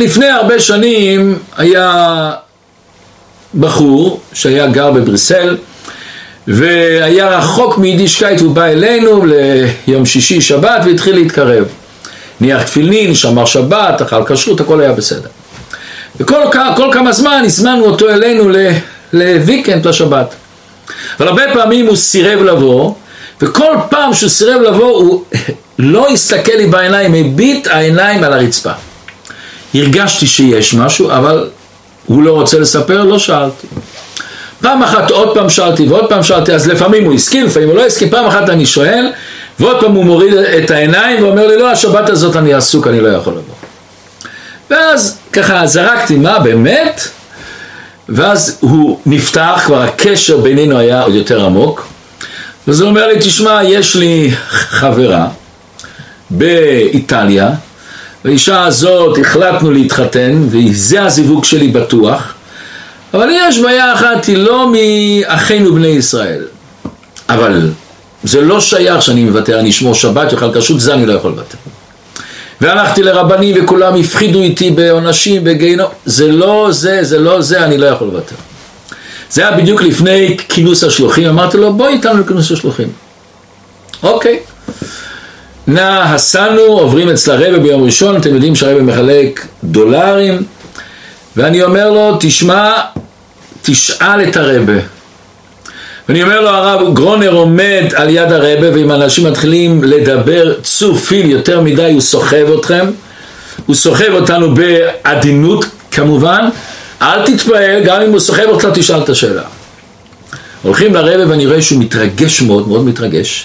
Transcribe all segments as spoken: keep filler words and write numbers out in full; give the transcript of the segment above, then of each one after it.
לפני הרבה שנים היה בחור שהיה גר בבריסל, והיה רחוק מיידישקייט, הוא בא אלינו ליום שישי שבת והתחיל להתקרב. ניח תפילין, שמר שבת, אכל כשרות, הכל היה בסדר. וכל כל כמה זמן הזמנו אותו אלינו לוויקנד לשבת. אבל הרבה פעמים הוא סירב לבוא, וכל פעם שהוא סירב לבוא הוא לא הסתכל לי בעיניים, הביט העיניים על הרצפה. הרגשתי שיש משהו, אבל הוא לא רוצה לספר, לא שאלתי. פעם אחת עוד פעם שאלתי ועוד פעם שאלתי, אז לפעמים הוא הסכים, לפעמים הוא לא הסכים, פעם אחת אני שואל, ועוד פעם הוא מוריד את העיניים ואומר לי, לא, השבת הזאת אני עסוק, אני לא יכול לבוא. ואז ככה זרקתי, מה באמת? ואז הוא נפתח, כבר הקשר בינינו היה עוד יותר עמוק, ואז הוא אומר לי, תשמע, יש לי חברה באיטליה, והאישה הזאת החלטנו להתחתן, וזה הזיווג שלי בטוח, אבל יש בעיה אחת, היא לא מאחינו בני ישראל. אבל זה לא שייך שאני מוותר, אני אשמור שבת, יאכל כשרות, זה אני לא יכול לוותר. והלכתי לרבנים וכולם הפחידו איתי בעונשים, בגיהינום, זה לא זה, זה לא זה, אני לא יכול לוותר. זה היה בדיוק לפני כינוס השלוחים, אמרתי לו, בוא איתנו לכינוס השלוחים. אוקיי. נא הסנו, עוברים אצל הרבא ביום ראשון, אתם יודעים שהרבא מחלק דולרים, ואני אומר לו, תשמע, תשאל את הרבא. ואני אומר לו, הרב גרונר עומד על יד הרבא, ואם אנשים מתחילים לדבר צופיל יותר מדי, הוא סוחב אתכם, הוא סוחב אותנו בעדינות כמובן, אל תתפעל, גם אם הוא סוחב אותך, תשאל את השאלה. הולכים לרבא ואני רואה שהוא מתרגש מאוד, מאוד מתרגש,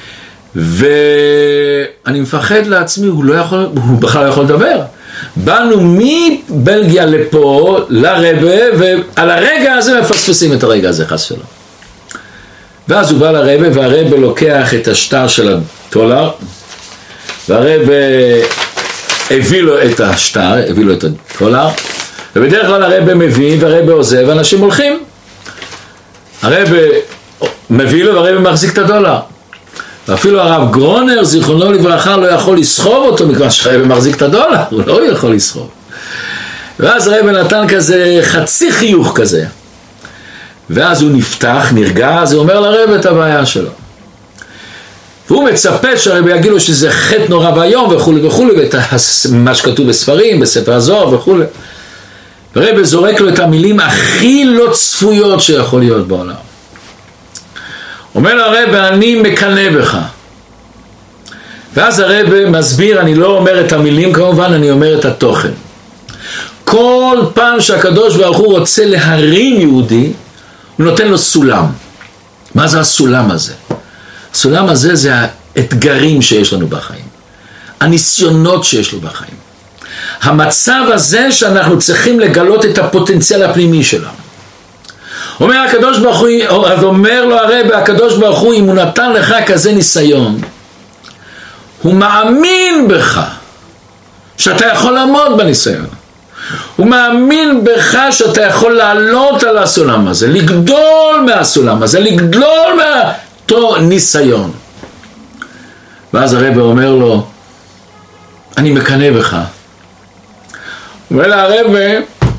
ואני מפחד לעצמי, הוא לא יכול, הוא בכלל לא יכול לדבר. באנו מבלגיה לפה, לרבא, ועל הרגע הזה מפספסים את הרגע הזה, חס שלום. ואז הוא בא לרבא, והרבא לוקח את השטר של הדולר, והרבא הביא לו את השטר, הביא לו את הדולר, ובדרך כלל הרבא מביא, והרבא עוזב, ואנשים הולכים. הרבא מביא לו, והרבא מחזיק את הדולר. ואפילו הרב גרונר, זיכרונו לברכה, לא יכול לסחוב אותו, מכיוון שהרבא מחזיק את הדולר, הוא לא יכול לסחוב. ואז הרבא נתן כזה חצי חיוך כזה. ואז הוא נפתח, נרגע, אז הוא אומר לרבא את הבעיה שלו. והוא מצפה שהרבא יגיד לו שזה חטא נורא והיום וכו' וכו', ומה שכתוב בספרים, בספר הזוהר וכו'. הרבא זורק לו את המילים הכי לא צפויות שיכול להיות בעולם. אומר לרבא, אני מקנא בך. ואז הרבא מסביר, אני לא אומר את המילים כמובן, אני אומר את התוכן. כל פעם שהקדוש ברוך הוא רוצה להרים יהודי, הוא נותן לו סולם. מה זה הסולם הזה? הסולם הזה זה האתגרים שיש לנו בחיים. הניסיונות שיש לו בחיים. המצב הזה שאנחנו צריכים לגלות את הפוטנציאל הפנימי שלנו. אומר הקדוש ברוך הוא, אז אומר לו הרבא, הקדוש ברוך הוא, אם הוא נתן לך כזה ניסיון, הוא מאמין בך שאתה יכול לעמוד בניסיון. הוא מאמין בך שאתה יכול לעלות על הסולם הזה, לגדול מהסולם הזה, לגדול מאותו ניסיון. ואז הרבא אומר לו, אני מקנא בך. אומר לה הרבא,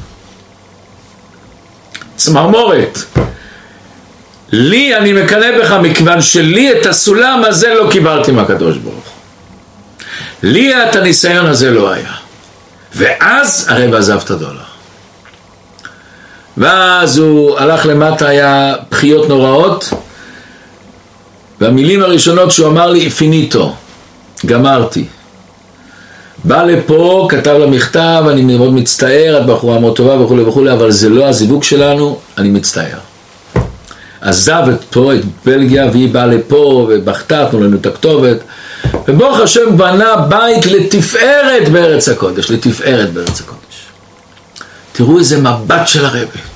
צמרמורת, לי אני מקנא בך מכיוון שלי את הסולם הזה לא קיבלתי מהקדוש ברוך הוא. לי את הניסיון הזה לא היה. ואז הרבא עזב את הדולר. ואז הוא הלך למטה, היה בחיות נוראות, והמילים הראשונות שהוא אמר לי, פיניטו, גמרתי. בא לפה, כתב לה מכתב, אני מאוד מצטער, את בחורה מאוד טובה וכו' וכו', אבל זה לא הזיווג שלנו, אני מצטער. עזב את פה, את בלגיה, והיא באה לפה, ובכתה, תנו לנו את הכתובת, וברוך השם בנה בית לתפארת בארץ הקודש, לתפארת בארץ הקודש. תראו איזה מבט של הרבא.